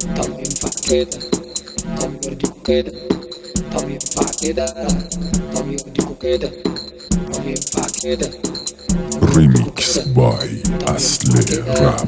También faqueta, también dicoqueta, también faqueta, también dicoqueta, también faqueta. Remix by Asle Rap.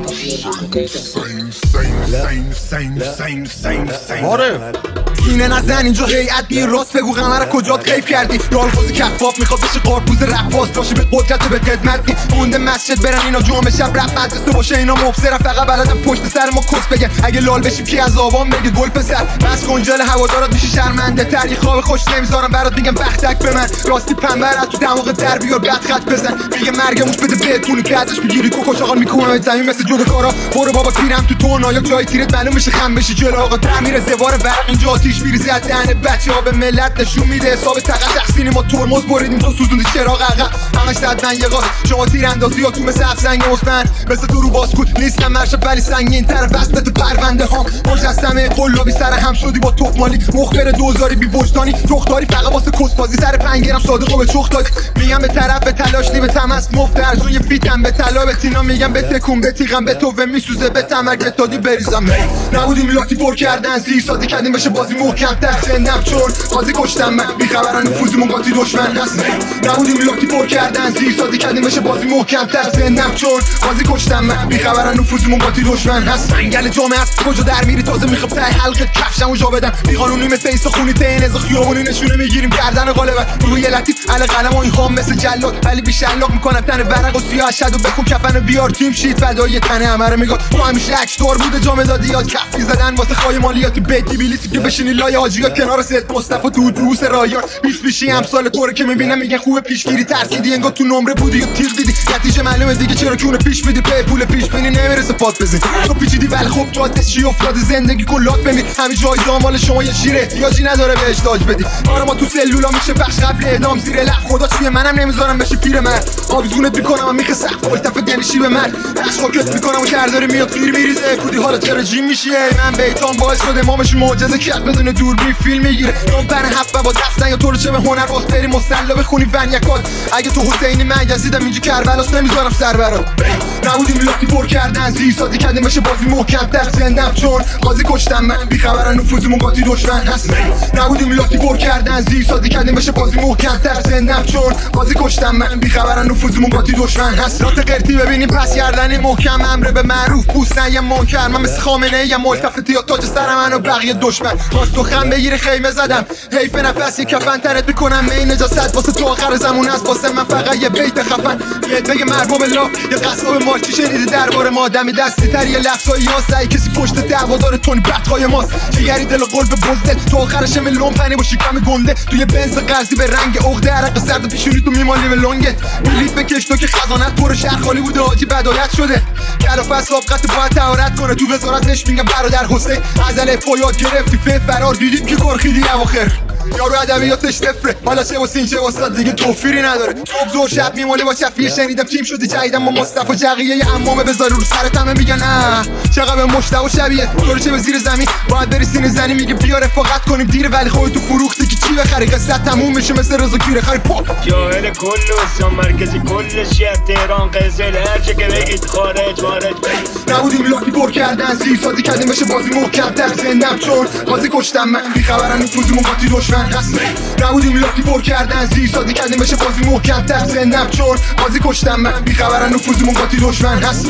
آره اینه نزن اینجا هیئت بی راست بگو قمر کجا خیف کردی یال خوزی کفاف میخواد بشه قارپوز رقاص باشه به قدرت و به خدمتی مونده مسجد برن اینا جمعه شب رپ مدرسه باشه اینا مبصرن فقط بلدن پشت سر ما کس بگن اگه لال بشیم کی از آوام بگه گل پسر بس کنجل هوادارات میشه شرمنده تر یه خواب خوش نمیذارم برات میگم بختک به من راستی پنبر تو دماغ در بیار بد خط بزن میگه مرگموش بده بهتونی که ازش میگیری کوکو آقا میکنم زمین مثل جود کارا برو بابا پیرم تو تورنایا جای تیرت معلوم میشه خم بشی جلو آقا تعمیر زوار برق اینجا آتیش میریزه از دهن بچه‌ها به ملت نشون میده حساب تقش شخصینی ما ترمز بریدیم تو سوزوندی چراغ عقب همش صد من یه قاس شما تیراندازی ها تو مثل افسنگ مصبن مثل تو رو باسکوت نیستم مرشب ولی سنگین تر وسط پرونده هام مجسمه قلابی سر هم شدی با تخمالی مخبر دوزاری بی وجدانی تخداری فقط واسه کسبازی سر پنگرم صادقو به چخ دادی میگم به طرف به تلاش نی به تمس مفت ارزوی فیتم به طلا به تینا میگم به تکون به تیغم به تو و میسوزه به تمرگ دادی بریزم نبودیم لاتی پر کردن زیر سازی کردیم بشه بازی محکم تر سندم چون بازی کشتم من بیخبرن نفوذمون قاطی دشمن هست نبودیم لاتی پر کردن زیر سازی کردیم بشه بازی محکم تر سندم چون بازی کشتم من بیخبرن نفوذمون قاطی دشمن هست انگل جامعه است کجا در میری تازه میخوام ته حلقت کفشمو جا بدم بیقانونی مثل ایسا خونی تنز خیابونی نشونه میگیریم گردن غالبا روی لطیف علی قلم و این خام مثل جلاد ولی بیشلاق میکنم تن ورق و سیاه اشد و بخون کفن بیار تیم شیت فدای تن همه رو میگه تو همیشه اکتور بوده جام دادی یاد کفی زدن واسه خای مالیات بیتی بیلیتی که بشینی لای حاجیا کنار ست مصطفی تو روس رایان 20 بیشی امسال تو رو که میبینم میگن خوبه پیشگیری ترسیدی انگار تو نمره بودی و تیغ دیدی نتیجه معلومه دیگه چرا کونه پیش میدی به پول پیش بینی نمیرسه پات بزنی تو پیچیدی ولی خب جاده چی افتاده زندگی کلات بمیر همین جای دامال شما یه شیر احتیاجی نداره بهش تاج بدی آره ما تو سلولا میشه بخش قبل اعدام زیر لب خدا چیه منم نمیذارم بشی پیر من آویزونت میکنم و میخه سخت التفت دنشی به من عشق خاکت میکنم و کرداری میاد خیر میریزه کودی حالا چرا جیم میشی من بیتام باعث شده امامش معجزه کرد بدون دوربین فیلم میگیره نام بر هفت با دستن یا تو رو چه به هنر واسه بری مصلا بخونی ونیکات اگه تو حسینی من یزیدم اینجا کربلاس نمیذارم سر برات نبودیم لاتی پر کردن زیر سازی کردیم بشه بازی محکم تر زندم چون بازی کشتم من بیخبرن نفوذمون قاطی دشمن هست نبودیم لاتی پر کردن زیر سازی کردیم بشه بازی محکم تر زندم چون بازی کشتم من بیخبرن نفوذمون قاطی دشمن هست رات قرتی ببینیم پس گردنی محکم امر به معروف بوس نه یه منکر من مثل خامنه ای ملتفتی یا تاج سر من و بقیه دشمن باز تو خم بگیره خیمه زدم حیف نفس یه کفن ترت میکنم می نجاست واسه تو آخر زمان است واسه من فقط یه بیت خفن بگه مربوب لاف یه قصاب مارچی شنیدی درباره ما دمی دستی تر یه لفظای یاسایی کسی پشت دعوادار تونی بدهای ماست جگری دل قلب بزدل تو آخرش ملون پنی با شکم گنده توی بنز قرضی به رنگ عقده عرق سرد پیشونی تو میمالی به لنگت بلیت بکش تو که خزانت پر شهر خالی بوده حاجی بدایت شده کلافه سابقت باید طهارت کنه تو وزارتش میگم برادر حسین عضله فایات گرفتی فه فرار دیدیم که کرخیدی اواخر یارو ادبیاتش صفره حالا چه واسه این چه واسه دیگه توفیری نداره صبح زور شب میمونه با شفیه شنیدم تیم شده جدیدم با مصطفی جقیه یه امامه بذاری رو سرت همه میگن چقدر به مشتاق شبیه تو رو چه به زیر زمین باید بری سینه زنی میگه بیا رفاقت کنیم دیر ولی خودت تو فروختی که چی بخری قصه تموم میشه مثل رضا گیره خری پاپ جاهل کل مرکزی کلش یه تهران قزل هر چه که بگید خارج نبودیم لاتی پر کردن زیر سازی کردیم بشه بازی محکم تر زندم چون بازی کشتم من بیخبرن نفوذمون قاطی دشمن هست نبودیم لاتی پر کردن زیر سازی کردیم بشه بازی محکم تر زندم چون بازی کشتم من بیخبرن نفوذمون قاطی دشمن هست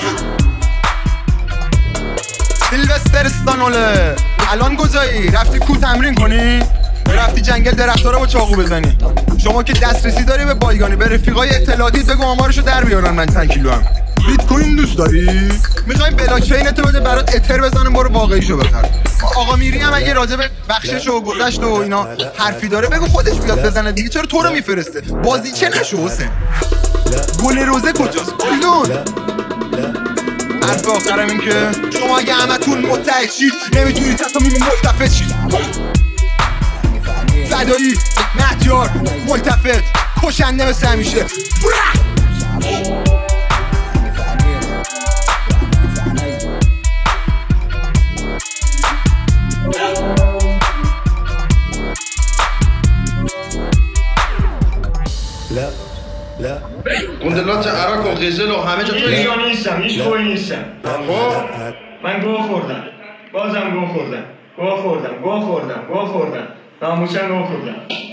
سیلوستر استانوله الان کجایی؟ رفتی کو تمرین کنی؟ رفتی جنگل درخت‌ها رو با چاقو بزنی شما که دسترسی داری به بایگانی به رفیقای اطلاعاتی بگو آمارشو در بیارن من چند کیلو هم بیت کوین دوست داری؟ میخوایم بلاک چینتو بده برات اتر بزنم برو واقعیشو بخر آقا میری هم اگه راجع به بخشش و گذشت و اینا حرفی داره بگو خودش بیاد بزنه دیگه چرا تو رو میفرسته بازی چه نشو حسین گل روزه کجاست گلدون حرف آخرم این که شما اگه همتون متحد شید نمیتونید حتی میمون ملتفت شید فدایی مهدیار ملتفت کشنده مثل همیشه گندلات عرق و غزل و همه جا توی هیچ نیستم هیچ گوی نیستم خب من گوه خوردم بازم گو خوردم ناموسن گو خوردم